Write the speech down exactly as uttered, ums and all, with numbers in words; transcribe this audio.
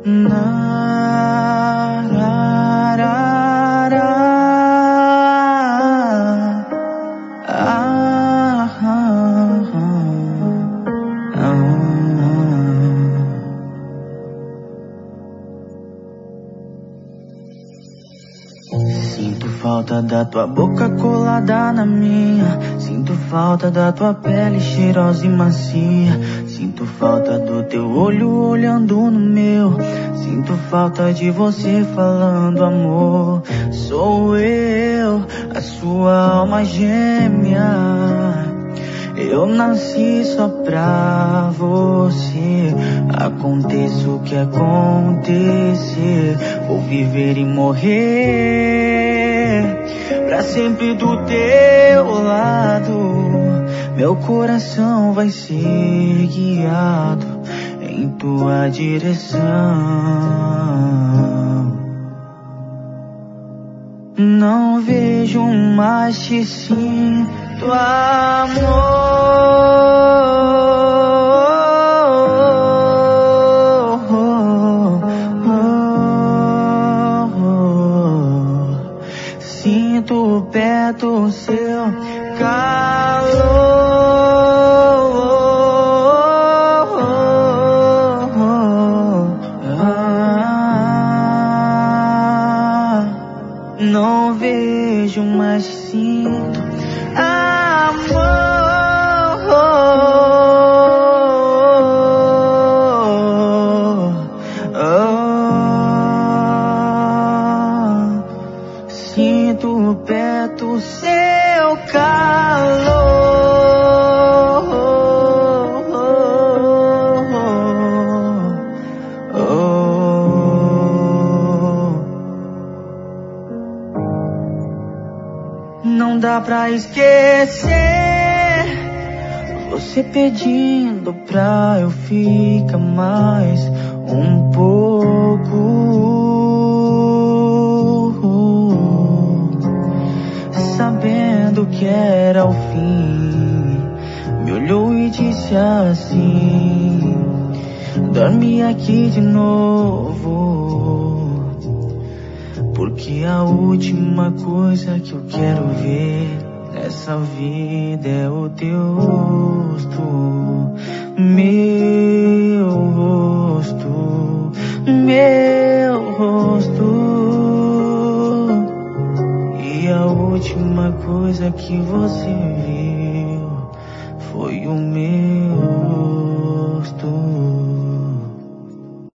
Sinto falta da tua boca colada na minha. Sinto falta da tua pele cheirosa e macia. Sinto falta do teu olho olhando no meu. Sinto falta de você falando amor. Sou eu, a sua alma gêmea. Eu nasci só pra você. Aconteça o que acontecer, vou viver e morrer pra sempre do teu lado. Meu coração vai ser guiado em tua direção. Não vejo mais, te sinto amor. Sinto perto o seu calor. Não vejo, mas sinto amor. Sinto perto o seu calor. Não dá pra esquecer você pedindo pra eu ficar mais um pouco. Sabendo que era o fim, me olhou e disse assim: dorme aqui de novo, porque a última coisa que eu quero ver nessa vida é o teu rosto, meu rosto, meu rosto. E a última coisa que você viu foi o meu